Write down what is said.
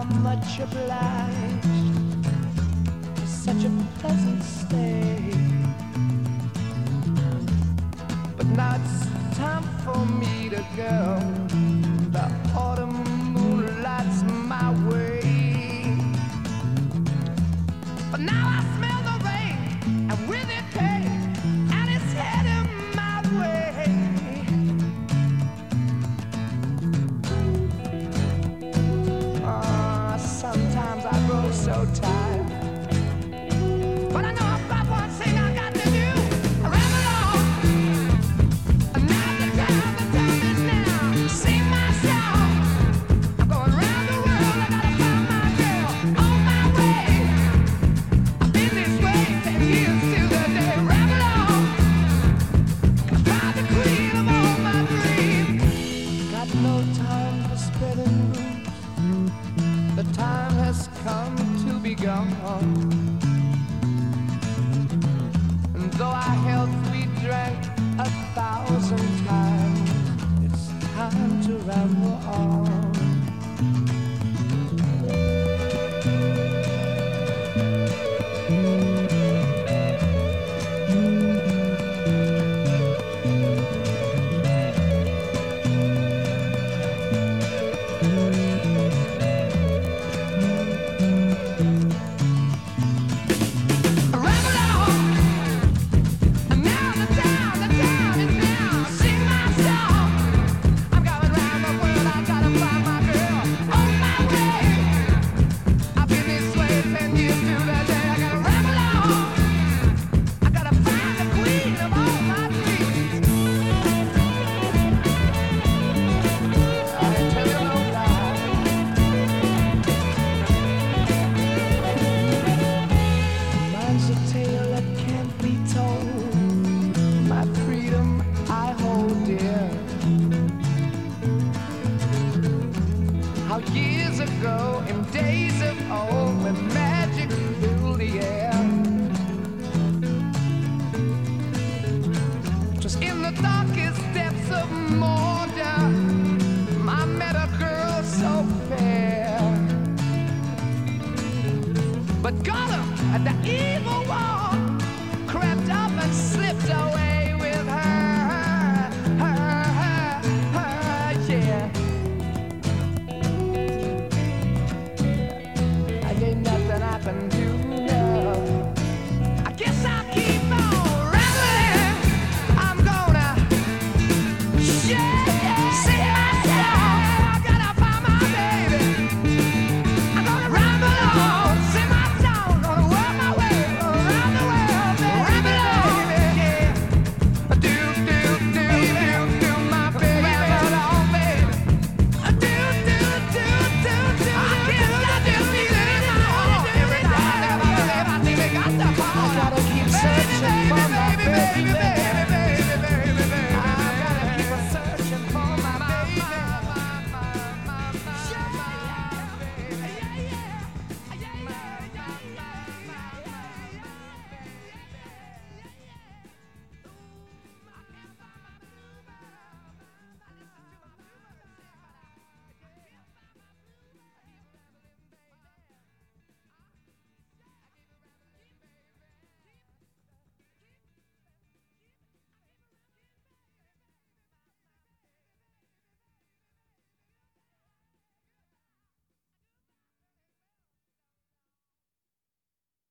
much obliged for such a pleasant stay. But now it's time for me to go. The autumn moonlight's my way. But now I smell the rain, and with it pain, and it's heading my way. Sometimes I grow so tired, but I know about one thing I got to do. I ramble on. Now the time is now. Sing my song. I'm going round the world. I gotta find my girl on my way. I've been this way 10 years till the day. Ramble on. I find the queen of all my dreams. Got no time for spreading rules. The time has come to be gone. And though our health we drank 1,000 times, it's time to ramble on. Years ago, in days of old, when magic filled the air, just in the darkest depths of Mordor, I met a girl so fair. But Gollum, the evil one,